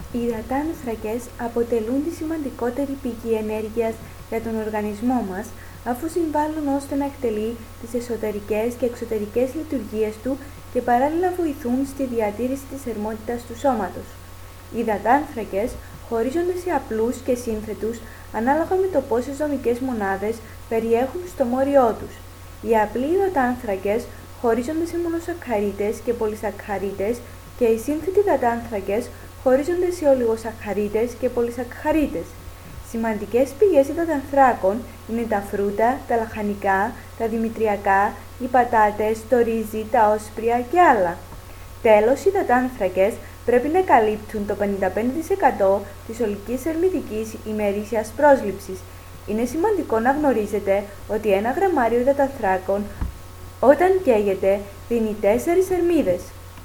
Οι υδατάνθρακες αποτελούν τη σημαντικότερη πηγή ενέργειας για τον οργανισμό μας, αφού συμβάλλουν ώστε να εκτελεί τις εσωτερικές και εξωτερικές λειτουργίες του και παράλληλα βοηθούν στη διατήρηση της θερμότητας του σώματος. Οι υδατάνθρακες χωρίζονται σε απλούς και σύνθετους ανάλογα με το πόσες δομικές μονάδες περιέχουν στο μόριό τους. Οι απλοί υδατάνθρακες χωρίζονται σε μονοσακχαρίτες και πολυσακχαρίτες και οι σύνθετοι υδατάνθρακες χωρίζονται σε ολιγοσακχαρίτες και πολυσακχαρίτες. Σημαντικές πηγές υδατανθράκων είναι τα φρούτα, τα λαχανικά, τα δημητριακά, οι πατάτες, το ρύζι, τα όσπρια και άλλα. Τέλος, οι υδατάνθρακες πρέπει να καλύπτουν το 55% της ολικής ερμητικής ημερήσιας πρόσληψης. Είναι σημαντικό να γνωρίζετε ότι 1 γραμμάριο υδατανθράκων όταν καίγεται δίνει 4 θερμίδες.